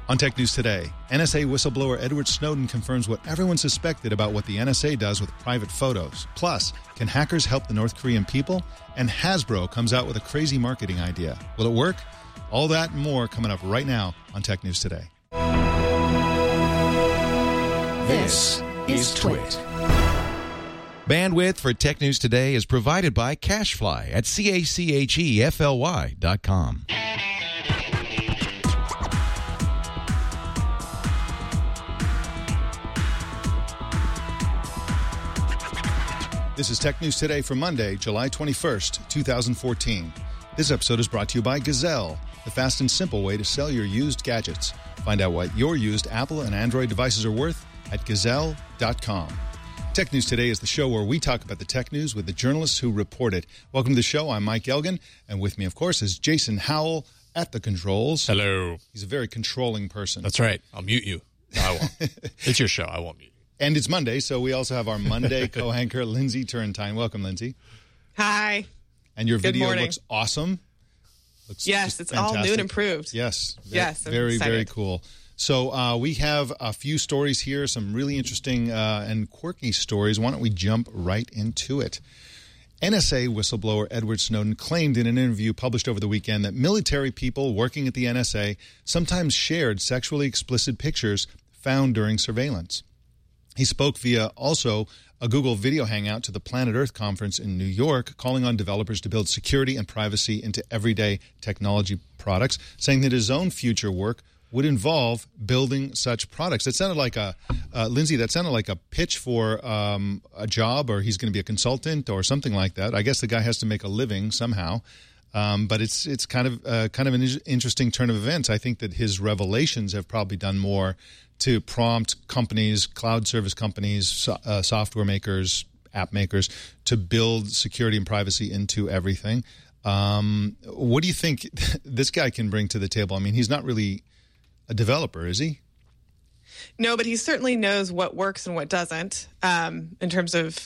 On Tech News Today, NSA whistleblower Edward Snowden confirms what everyone suspected about what the NSA does with private photos. Plus, can hackers help the North Korean people? And Hasbro comes out with a crazy marketing idea. Will it work? All that and more coming up right now on Tech News Today. This is Twit. Bandwidth for Tech News Today is provided by CacheFly at CACHEFLY.com. This is Tech News Today for Monday, July 21st, 2014. This episode is brought to you by Gazelle, the fast and simple way to sell your used gadgets. Find out what your used Apple and Android devices are worth at Gazelle.com. Tech News Today is the show where we talk about the tech news with the journalists who report it. Welcome to the show. I'm Mike Elgin, and with me, of course, is Jason Howell at the controls. Hello. He's a very controlling person. That's right. I'll mute you. No, I won't. It's your show. I won't mute you. And it's Monday, so we also have our Monday co-anchor, Lindsay Turrentine. Welcome, Lindsay. Hi. And your Good video morning. looks awesome. Looks Yes, it's fantastic. all new and improved. Yes. Yes, I'm Very, excited. very cool. So we have a few stories here, some really interesting and quirky stories. Why don't we jump right into it? NSA whistleblower Edward Snowden claimed in an interview published over the weekend that military people working at the NSA sometimes shared sexually explicit pictures found during surveillance. He spoke via also a Google video hangout to the Planet Earth conference in New York, calling on developers to build security and privacy into everyday technology products, saying that his own future work would involve building such products. It sounded like Lindsay, that sounded like a pitch for a job, or he's going to be a consultant or something like that. I guess the guy has to make a living somehow. But it's kind of an interesting turn of events. I think that his revelations have probably done more to prompt companies, cloud service companies, software makers, app makers, to build security and privacy into everything. What do you think this guy can bring to the table? I mean, he's not really a developer, is he? No, but he certainly knows what works and what doesn't in terms of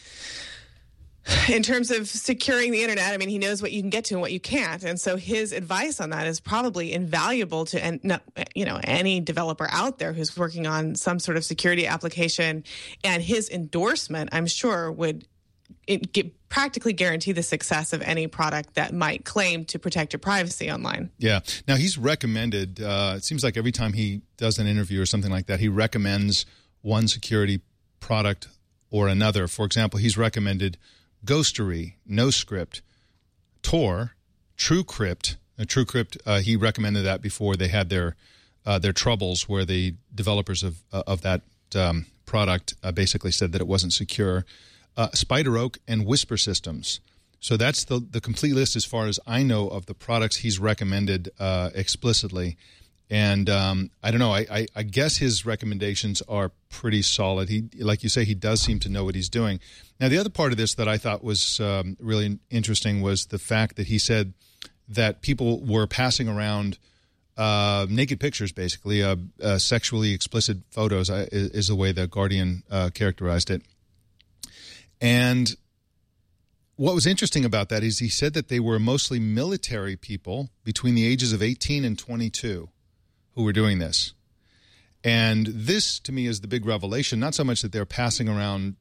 securing the internet. I mean, he knows what you can get to and what you can't. And so his advice on that is probably invaluable to any developer out there who's working on some sort of security application. And his endorsement, I'm sure, would practically guarantee the success of any product that might claim to protect your privacy online. Yeah. Now, he's recommended, it seems like every time he does an interview or something like that, he recommends one security product or another. For example, he's recommended Ghostery, NoScript, Tor, TrueCrypt. TrueCrypt, he recommended that before they had their troubles, where the developers of that product basically said that it wasn't secure. SpiderOak and Whisper Systems. So that's the complete list as far as I know of the products he's recommended explicitly. And I don't know, I guess his recommendations are pretty solid. He, like you say, he does seem to know what he's doing. Now, the other part of this that I thought was really interesting was the fact that he said that people were passing around naked pictures, basically, sexually explicit photos is the way the Guardian characterized it. And what was interesting about that is he said that they were mostly military people between the ages of 18 and 22 who were doing this. And this, to me, is the big revelation, not so much that they're passing around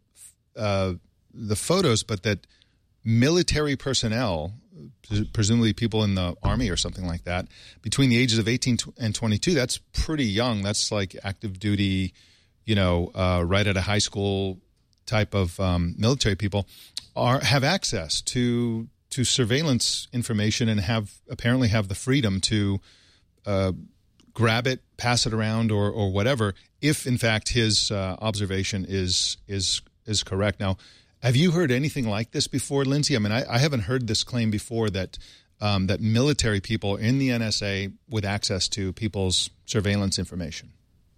the photos, but that military personnel, presumably people in the Army or something like that, between the ages of 18 and 22, that's pretty young. That's like active duty, right out of high school type of military people, have access to surveillance information and apparently have the freedom to grab it, pass it around, or whatever, if in fact his observation is correct. Now, have you heard anything like this before, Lindsay? I mean, I haven't heard this claim before that that military people in the NSA with access to people's surveillance information.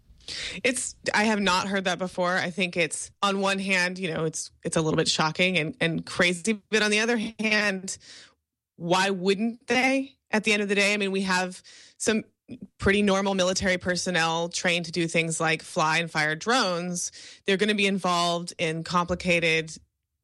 I have not heard that before. I think it's, on one hand, it's a little bit shocking and crazy, but on the other hand, why wouldn't they? At the end of the day, I mean, we have some pretty normal military personnel trained to do things like fly and fire drones. They're going to be involved in complicated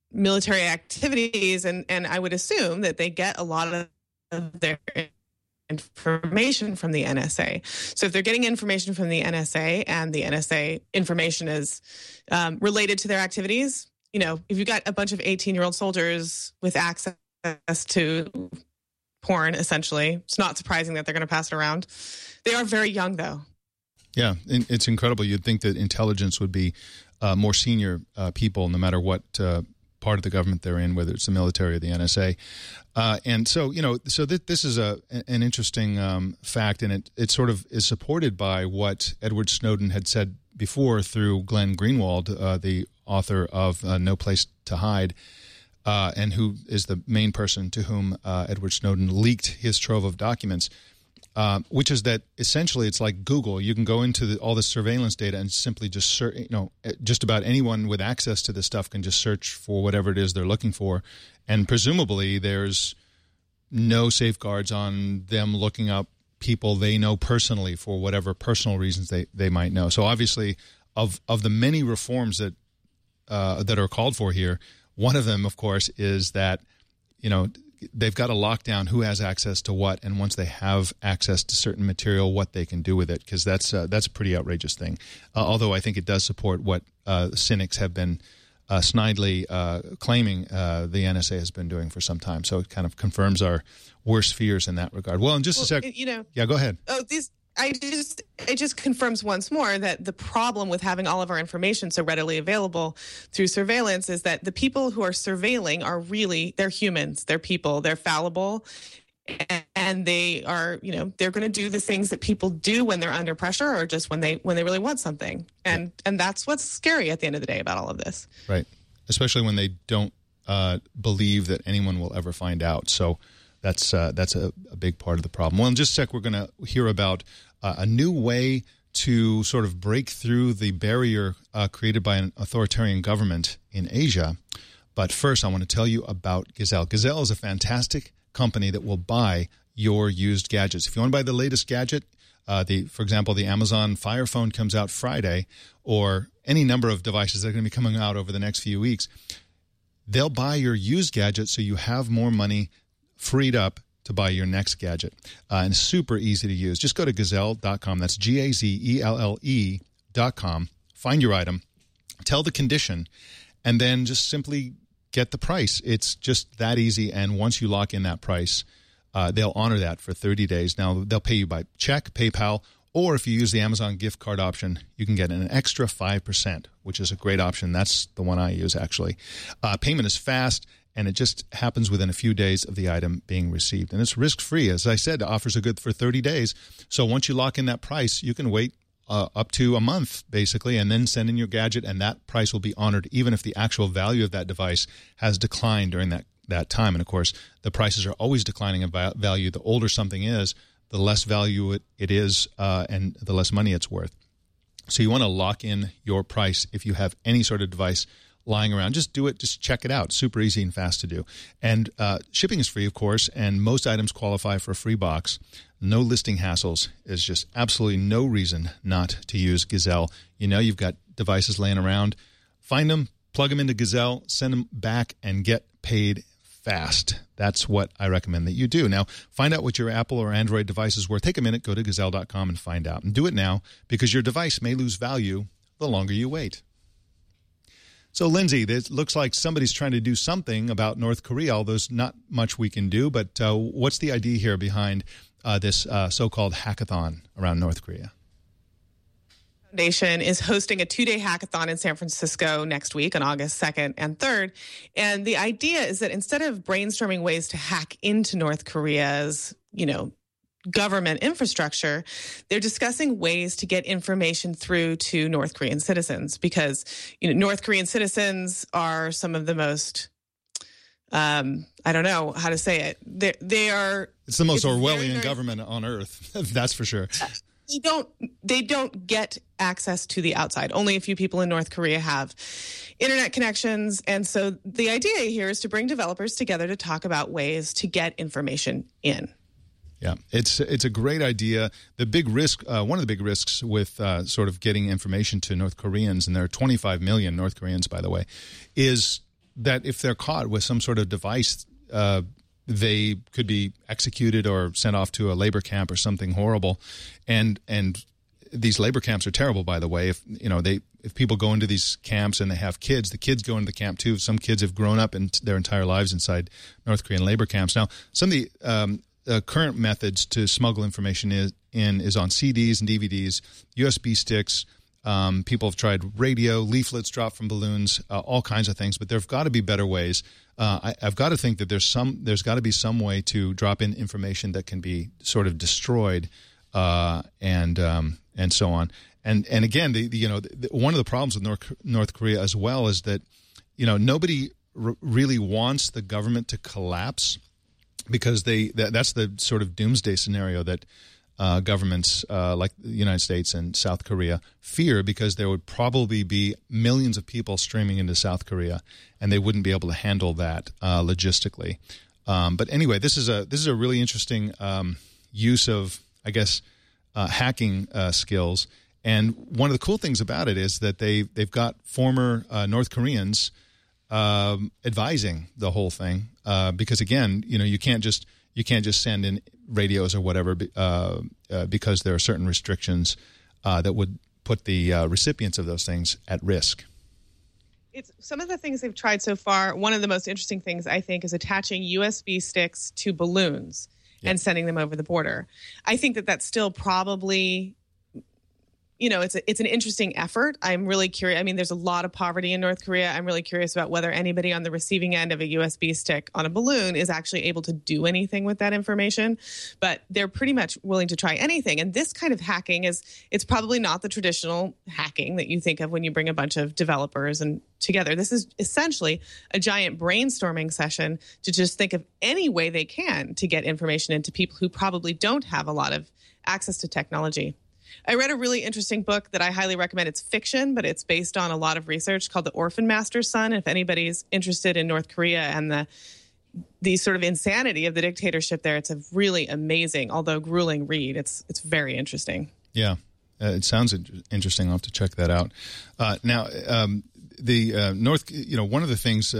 military activities, and I would assume that they get a lot of their information from the NSA. So if they're getting information from the NSA and the NSA information is related to their activities, if you've got a bunch of 18-year-old soldiers with access to porn, essentially, it's not surprising that they're going to pass it around. They are very young, though. Yeah, it's incredible. You'd think that intelligence would be more senior people, no matter what part of the government they're in, whether it's the military or the NSA. And so, this is an interesting fact, and it sort of is supported by what Edward Snowden had said before through Glenn Greenwald, the author of No Place to Hide, and who is the main person to whom Edward Snowden leaked his trove of documents. Which is that essentially it's like Google. You can go into all the surveillance data and simply just search, just about anyone with access to this stuff can just search for whatever it is they're looking for. And presumably there's no safeguards on them looking up people they know personally for whatever personal reasons they might know. So obviously of the many reforms that are called for here, one of them, of course, is that, they've got to lock down who has access to what, and once they have access to certain material, what they can do with it, because that's a pretty outrageous thing. Although I think it does support what cynics have been snidely claiming the NSA has been doing for some time. So it kind of confirms our worst fears in that regard. Well, in just a sec. Yeah, go ahead. It just confirms once more that the problem with having all of our information so readily available through surveillance is that the people who are surveilling they're humans, they're people, they're fallible, and they are, they're going to do the things that people do when they're under pressure or just when they really want something. And that's what's scary at the end of the day about all of this. Right. Especially when they don't believe that anyone will ever find out. So that's a big part of the problem. Well, in just a sec, we're going to hear about a new way to sort of break through the barrier created by an authoritarian government in Asia. But first, I want to tell you about Gazelle. Gazelle is a fantastic company that will buy your used gadgets. If you want to buy the latest gadget, for example, the Amazon Fire Phone comes out Friday, or any number of devices that are going to be coming out over the next few weeks, they'll buy your used gadget so you have more money freed up to buy your next gadget. And it's super easy to use. Just go to Gazelle.com. That's GAZELLE.com. Find your item, tell the condition, and then just simply get the price. It's just that easy. And once you lock in that price, they'll honor that for 30 days. Now, they'll pay you by check, PayPal, or if you use the Amazon gift card option, you can get an extra 5%, which is a great option. That's the one I use, actually. Payment is fast, and it just happens within a few days of the item being received. And it's risk-free. As I said, offers are good for 30 days. So once you lock in that price, you can wait up to a month, basically, and then send in your gadget, and that price will be honored even if the actual value of that device has declined during that time. And, of course, the prices are always declining in value. The older something is, the less value it is and the less money it's worth. So you want to lock in your price if you have any sort of device lying around. Just do it. Just check it out. Super easy and fast to do. And shipping is free, of course, and most items qualify for a free box. No listing hassles. There's just absolutely no reason not to use Gazelle. You've got devices laying around. Find them, plug them into Gazelle, send them back, and get paid fast. That's what I recommend that you do. Now, find out what your Apple or Android device is worth. Take a minute, go to Gazelle.com and find out. And do it now, because your device may lose value the longer you wait. So, Lindsay, it looks like somebody's trying to do something about North Korea, although there's not much we can do. But what's the idea here behind this so-called hackathon around North Korea? Foundation is hosting a 2-day hackathon in San Francisco next week on August 2nd and 3rd. And the idea is that instead of brainstorming ways to hack into North Korea's, government infrastructure, they're discussing ways to get information through to North Korean citizens, because North Korean citizens are some of the most I don't know how to say it. They are. It's the most Orwellian government on earth. That's for sure. They don't get access to the outside. Only a few people in North Korea have internet connections. And so the idea here is to bring developers together to talk about ways to get information in. Yeah, it's a great idea. The big risk, one of the big risks with sort of getting information to North Koreans, and there are 25 million North Koreans, by the way, is that if they're caught with some sort of device they could be executed or sent off to a labor camp or something horrible, and these labor camps are terrible, by the way. If people go into these camps and they have kids, the kids go into the camp too. Some kids have grown up in their entire lives inside North Korean labor camps. Now, some of the current methods to smuggle information is on CDs and DVDs, USB sticks. People have tried radio, leaflets dropped from balloons, all kinds of things. But there've got to be better ways. I've got to think that there's got to be some way to drop in information that can be sort of destroyed, and so on. And again, one of the problems with North Korea as well is that nobody really wants the government to collapse, because that's the sort of doomsday scenario that governments like the United States and South Korea fear, because there would probably be millions of people streaming into South Korea, and they wouldn't be able to handle that logistically. But anyway, this is a really interesting use of, I guess, hacking skills. And one of the cool things about it is that they've got former North Koreans advising the whole thing, because again, you can't just send in radios or whatever because there are certain restrictions that would put the recipients of those things at risk. It's some of the things they've tried so far. One of the most interesting things, I think, is attaching USB sticks to balloons and sending them over the border. I think that that's still probably, it's an interesting effort. I'm really curious. I mean, there's a lot of poverty in North Korea. I'm really curious about whether anybody on the receiving end of a USB stick on a balloon is actually able to do anything with that information. But they're pretty much willing to try anything. And this kind of hacking it's probably not the traditional hacking that you think of when you bring a bunch of developers and together. This is essentially a giant brainstorming session to just think of any way they can to get information into people who probably don't have a lot of access to technology. I read a really interesting book that I highly recommend. It's fiction, but it's based on a lot of research, called The Orphan Master's Son. If anybody's interested in North Korea and the sort of insanity of the dictatorship there, it's a really amazing, although grueling read. It's very interesting. Yeah, it sounds interesting. I'll have to check that out. Now, the North, one of the things.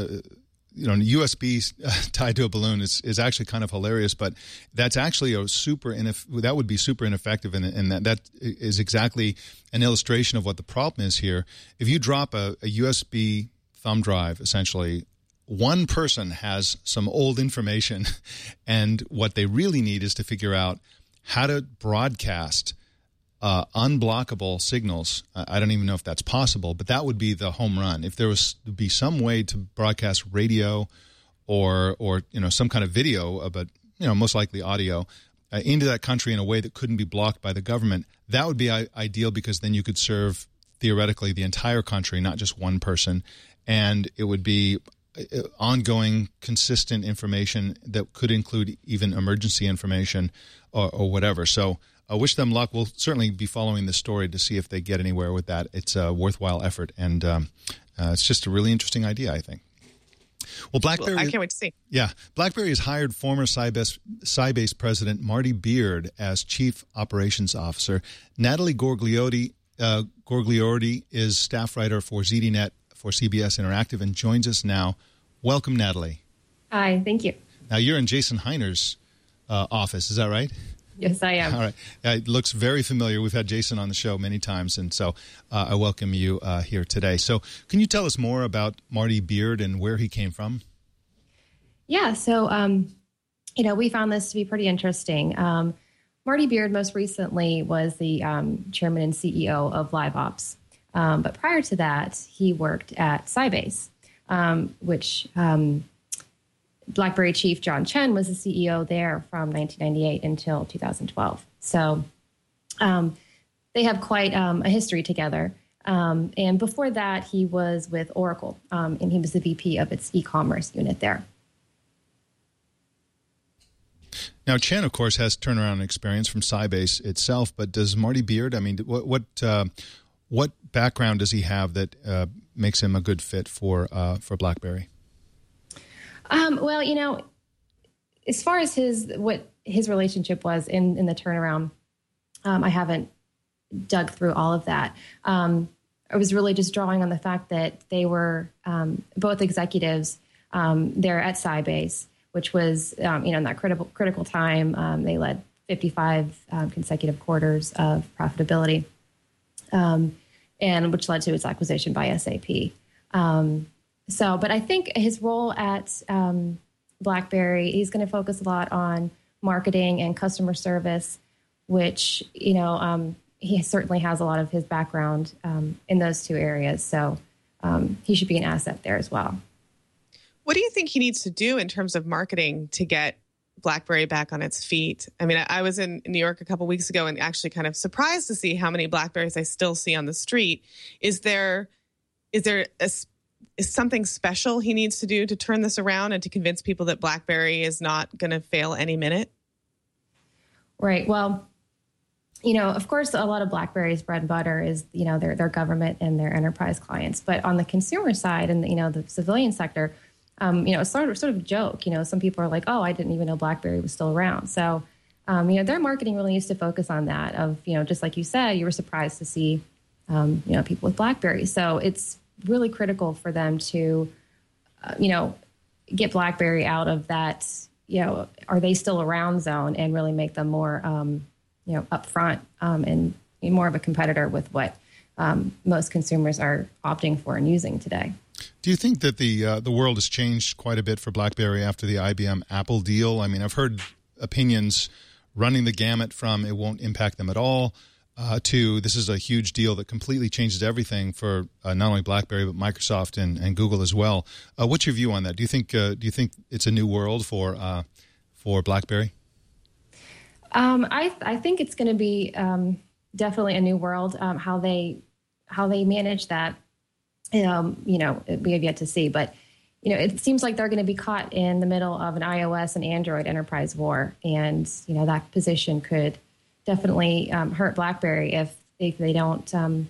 USB tied to a balloon is actually kind of hilarious, but that's actually that would be super ineffective, and that is exactly an illustration of what the problem is here. If you drop a USB thumb drive, essentially, one person has some old information, and what they really need is to figure out how to broadcast unblockable signals. I don't even know if that's possible, but that would be the home run. If there was to be some way to broadcast radio or some kind of video, but most likely audio, into that country in a way that couldn't be blocked by the government, that would be ideal, because then you could serve theoretically the entire country, not just one person, and it would be ongoing, consistent information that could include even emergency information or whatever. So I wish them luck. We'll certainly be following the story to see if they get anywhere with that. It's a worthwhile effort, and it's just a really interesting idea, I think. Well, BlackBerry. I can't wait to see. Yeah, BlackBerry has hired former Sybase president Marty Beard as chief operations officer. Natalie Gorgliotti is staff writer for ZDNet for CBS Interactive and joins us now. Welcome, Natalie. Hi, thank you. Now, you're in Jason Heiner's office, is that right? Yes, I am. All right. It looks very familiar. We've had Jason on the show many times, and so I welcome you here today. So can you tell us more about Marty Beard and where he came from? Yeah, so, we found this to be pretty interesting. Marty Beard most recently was the chairman and CEO of LiveOps. But prior to that, he worked at Sybase, which BlackBerry chief John Chen was the CEO there from 1998 until 2012. So they have quite a history together. And before that, he was with Oracle, and he was the VP of its e-commerce unit there. Now, Chen, of course, has turnaround experience from Sybase itself, but does Marty Beard, what background does he have that makes him a good fit for BlackBerry? As far as what his relationship was in the turnaround, I haven't dug through all of that. I was really just drawing on the fact that they were both executives there at Sybase which was, in that critical time, they led 55 consecutive quarters of profitability, and which led to its acquisition by SAP. But I think his role at BlackBerry, he's going to focus a lot on marketing and customer service, which, he certainly has a lot of his background in those two areas. So he should be an asset there as well. What do you think he needs to do in terms of marketing to get BlackBerry back on its feet? I mean, I was in New York a couple weeks ago and actually kind of surprised to see how many BlackBerries I still see on the street. Is something special he needs to do to turn this around and to convince people that BlackBerry is not going to fail any minute? Right. Well, of course, a lot of BlackBerry's bread and butter is, their government and their enterprise clients. But on the consumer side and, the civilian sector, it's sort of a joke. Some people are like, oh, I didn't even know BlackBerry was still around. So, their marketing really needs to focus on that of, just like you said, you were surprised to see, people with BlackBerry. So it's really critical for them to, get BlackBerry out of that, are they still around zone and really make them more, upfront and more of a competitor with what most consumers are opting for and using today. Do you think that the world has changed quite a bit for BlackBerry after the IBM Apple deal? I mean, I've heard opinions running the gamut from it won't impact them at all to this is a huge deal that completely changes everything for not only BlackBerry but Microsoft and Google as well. What's your view on that? Do you think it's a new world for BlackBerry? I think it's going to be definitely a new world. How they manage that, we have yet to see. But it seems like they're going to be caught in the middle of an iOS and Android enterprise war, and that position could definitely hurt BlackBerry if they don't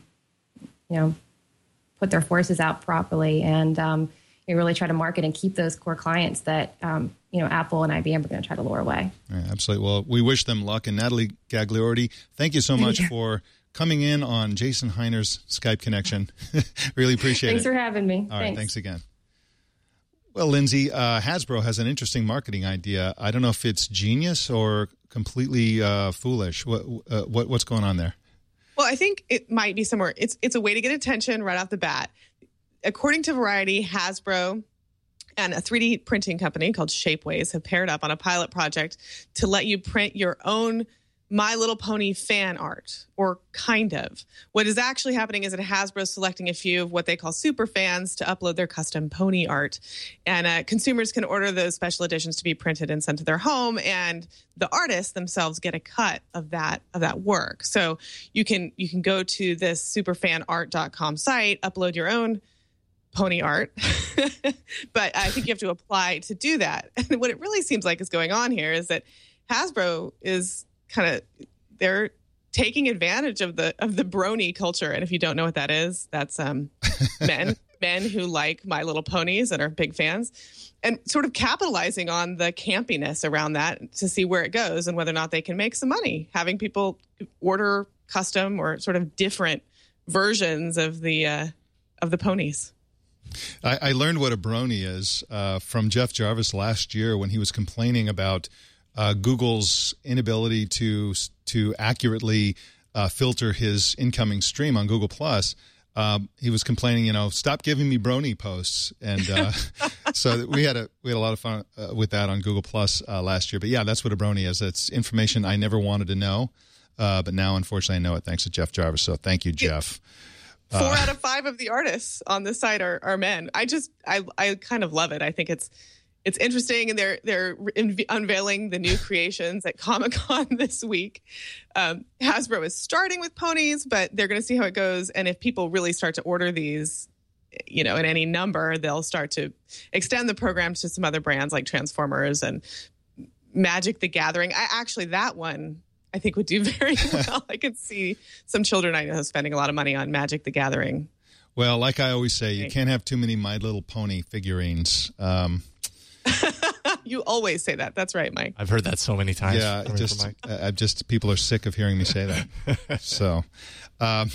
put their forces out properly and really try to market and keep those core clients that Apple and IBM are going to try to lure away. Yeah, absolutely. Well, we wish them luck. And Natalie Gagliardi, thank you so much for coming in on Jason Heiner's Skype connection. Really appreciate Thanks for having me. All right, thanks again. Well, Lindsay, Hasbro has an interesting marketing idea. I don't know if it's genius or completely foolish. What's going on there? Well, I think it might be somewhere. It's a way to get attention right off the bat. According to Variety, Hasbro and a 3D printing company called Shapeways have paired up on a pilot project to let you print your own My Little Pony fan art, or kind of. What is actually happening is that Hasbro is selecting a few of what they call super fans to upload their custom pony art. And consumers can order those special editions to be printed and sent to their home, and the artists themselves get a cut of that work. So you can go to this superfanart.com site, upload your own pony art, but I think you have to apply to do that. And what it really seems like is going on here is that Hasbro is they're taking advantage of the brony culture. And if you don't know what that is, that's men who like My Little Ponies and are big fans, and sort of capitalizing on the campiness around that to see where it goes and whether or not they can make some money, having people order custom or sort of different versions of the ponies. I learned what a brony is from Jeff Jarvis last year when he was complaining about Google's inability to accurately filter his incoming stream on Google+. He was complaining, stop giving me brony posts, and so we had a lot of fun with that on Google+ last year. But yeah, that's what a brony is. It's information I never wanted to know, but now unfortunately I know it thanks to Jeff Jarvis. So thank you, Jeff. 4 out of 5 of the artists on this site are men. I kind of love it. I think it's interesting, and they're unveiling the new creations at Comic-Con this week. Hasbro is starting with ponies, but they're going to see how it goes. And if people really start to order these, in any number, they'll start to extend the program to some other brands like Transformers and Magic the Gathering. That one I think would do very well. I could see some children I know spending a lot of money on Magic the Gathering. Well, like I always say, you can't have too many My Little Pony figurines. You always say that. That's right, Mike. I've heard that so many times. Yeah, people are sick of hearing me say that. So,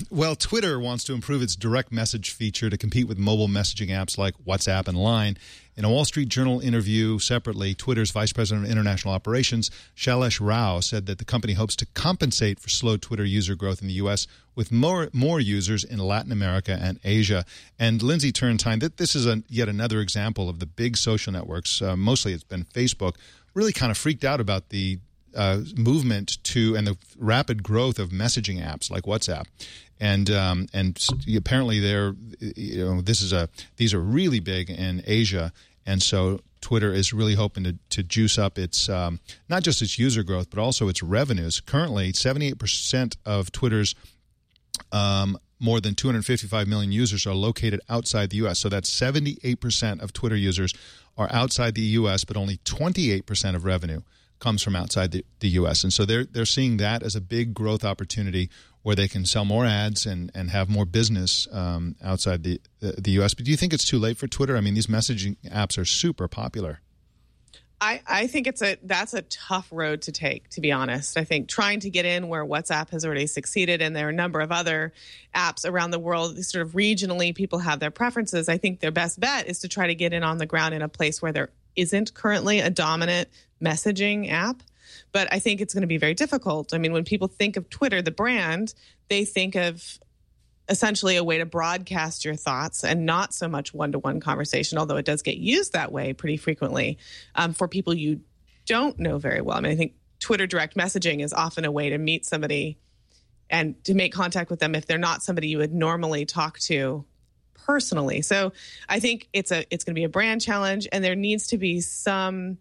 Twitter wants to improve its direct message feature to compete with mobile messaging apps like WhatsApp and Line. In a Wall Street Journal interview separately, Twitter's Vice President of International Operations, Shailesh Rao, said that the company hopes to compensate for slow Twitter user growth in the U.S. with more users in Latin America and Asia. And Lindsay Turrentine, this is yet another example of the big social networks, mostly it's been Facebook, really kind of freaked out about the movement to and the rapid growth of messaging apps like WhatsApp, and apparently these are really big in Asia, and so Twitter is really hoping to juice up its not just its user growth but also its revenues. Currently, 78% of Twitter's more than 255 million users are located outside the U.S. So that's 78% of Twitter users are outside the U.S., but only 28% of revenue comes from outside the U.S. And so they're seeing that as a big growth opportunity where they can sell more ads and have more business outside the U.S. But do you think it's too late for Twitter? I mean, these messaging apps are super popular. I think that's a tough road to take, to be honest. I think trying to get in where WhatsApp has already succeeded, and there are a number of other apps around the world, sort of regionally, people have their preferences. I think their best bet is to try to get in on the ground in a place where there isn't currently a dominant messaging app. But I think it's going to be very difficult. I mean, when people think of Twitter, the brand, they think of essentially a way to broadcast your thoughts and not so much one-to-one conversation, although it does get used that way pretty frequently for people you don't know very well. I mean, I think Twitter direct messaging is often a way to meet somebody and to make contact with them if they're not somebody you would normally talk to personally. So I think it's going to be a brand challenge, and there needs to be some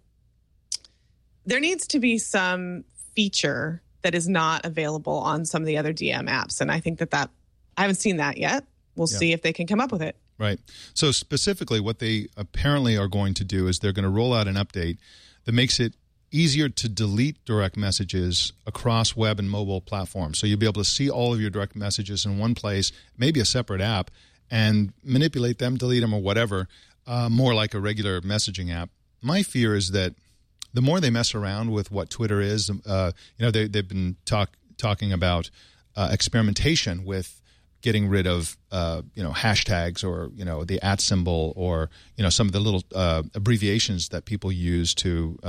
feature that is not available on some of the other DM apps. And I think that I haven't seen that yet. We'll see if they can come up with it. Right. So specifically what they apparently are going to do is they're going to roll out an update that makes it easier to delete direct messages across web and mobile platforms. So you'll be able to see all of your direct messages in one place, maybe a separate app, and manipulate them, delete them, or whatever, more like a regular messaging app. My fear is that the more they mess around with what Twitter is, they've been talking about experimentation with getting rid of hashtags or the @ symbol or some of the little abbreviations that people use to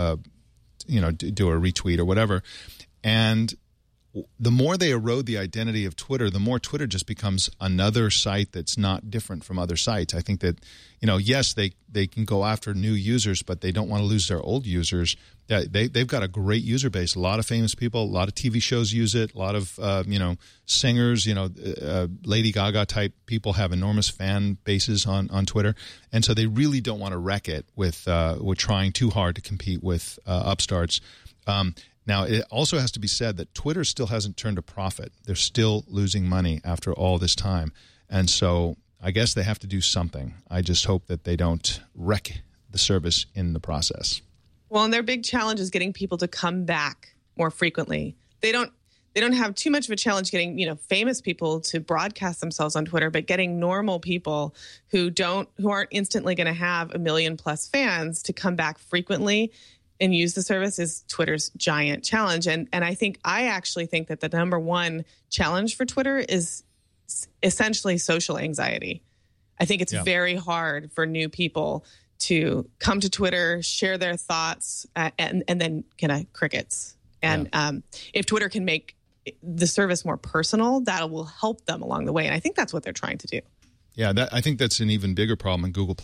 do a retweet or whatever. And the more they erode the identity of Twitter, the more Twitter just becomes another site that's not different from other sites. I think that, yes, they can go after new users, but they don't want to lose their old users. They've got a great user base. A lot of famous people, a lot of TV shows use it. A lot of, singers, Lady Gaga type people have enormous fan bases on Twitter. And so they really don't want to wreck it with trying too hard to compete with upstarts. Now, it also has to be said that Twitter still hasn't turned a profit. They're still losing money after all this time. And so I guess they have to do something. I just hope that they don't wreck the service in the process. Well, and their big challenge is getting people to come back more frequently. They don't have too much of a challenge getting, famous people to broadcast themselves on Twitter, but getting normal people who aren't instantly going to have 1 million plus fans to come back frequently and use the service is Twitter's giant challenge. And I actually think that the number one challenge for Twitter is essentially social anxiety. I think it's very hard for new people to come to Twitter, share their thoughts, and then kind of crickets. And if Twitter can make the service more personal, that will help them along the way. And I think that's what they're trying to do. Yeah, I think that's an even bigger problem in Google+.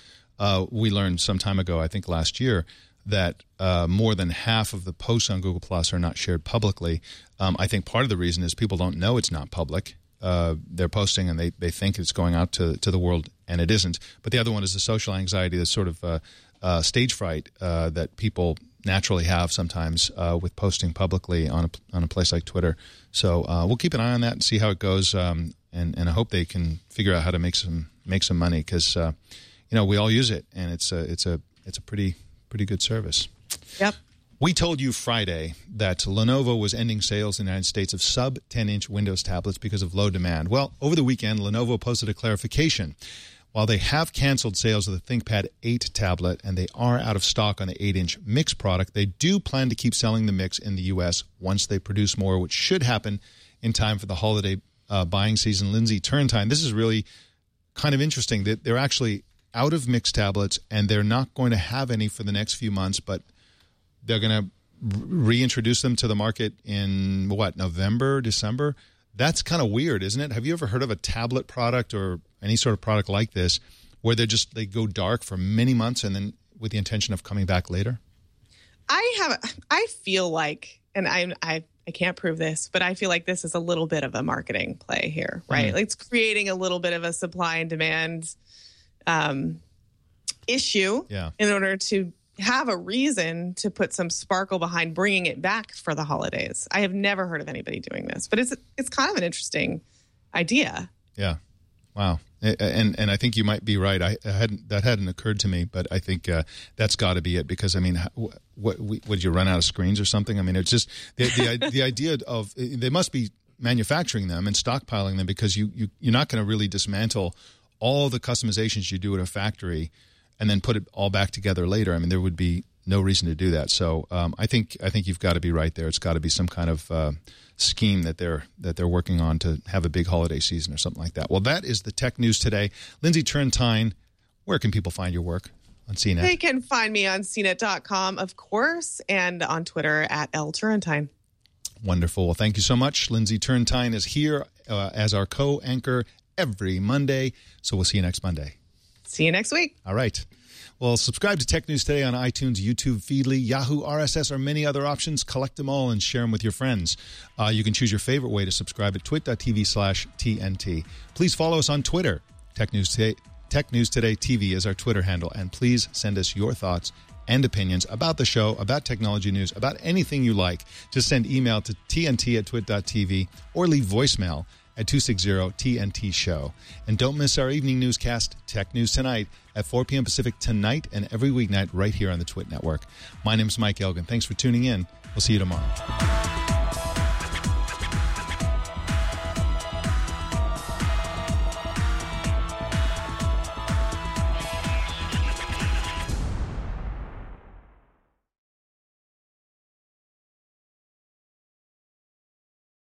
We learned some time ago, I think last year, that more than half of the posts on Google Plus are not shared publicly. I think part of the reason is people don't know it's not public. They're posting and they think it's going out to the world, and it isn't. But the other one is the social anxiety, the sort of stage fright that people naturally have sometimes with posting publicly on a place like Twitter. So we'll keep an eye on that and see how it goes, and I hope they can figure out how to make some money because we all use it, and it's a pretty good service. Yep. We told you Friday that Lenovo was ending sales in the United States of sub-10-inch Windows tablets because of low demand. Well, over the weekend, Lenovo posted a clarification. While they have canceled sales of the ThinkPad 8 tablet and they are out of stock on the 8-inch Mix product, they do plan to keep selling the Mix in the U.S. once they produce more, which should happen in time for the holiday buying season. Lindsay Turrentine, this is really kind of interesting that they're actually out of mixed tablets, and they're not going to have any for the next few months, but they're going to reintroduce them to the market in, November, December? That's kind of weird, isn't it? Have you ever heard of a tablet product or any sort of product like this where they go dark for many months and then with the intention of coming back later? I feel like, and I can't prove this, but I feel like this is a little bit of a marketing play here, right? Mm-hmm. Like it's creating a little bit of a supply and demand issue in order to have a reason to put some sparkle behind bringing it back for the holidays. I have never heard of anybody doing this, but it's kind of an interesting idea. Yeah. Wow. And I think you might be right. That hadn't occurred to me, but I think that's got to be it, because I mean, would you run out of screens or something? I mean, it's just the idea of they must be manufacturing them and stockpiling them, because you're not going to really dismantle all the customizations you do at a factory and then put it all back together later. I mean, there would be no reason to do that. So I think you've got to be right there. It's got to be some kind of scheme that they're working on to have a big holiday season or something like that. Well, that is the tech news today. Lindsay Turrentine, where can people find your work on CNET? They can find me on CNET.com, of course, and on Twitter at LTurrentine. Wonderful. Well, thank you so much. Lindsay Turrentine is here as our co-anchor every Monday. So we'll see you next Monday. See you next week. All right. Well, subscribe to Tech News Today on iTunes, YouTube, Feedly, Yahoo, RSS, or many other options. Collect them all and share them with your friends. You can choose your favorite way to subscribe at twit.tv/TNT. Please follow us on Twitter. Tech News Today TV is our Twitter handle. And please send us your thoughts and opinions about the show, about technology news, about anything you like. Just send email to tnt@twit.tv or leave voicemail at 260-TNT-SHOW. And don't miss our evening newscast, Tech News Tonight, at 4 p.m. Pacific tonight and every weeknight right here on the Twit Network. My name is Mike Elgin. Thanks for tuning in. We'll see you tomorrow.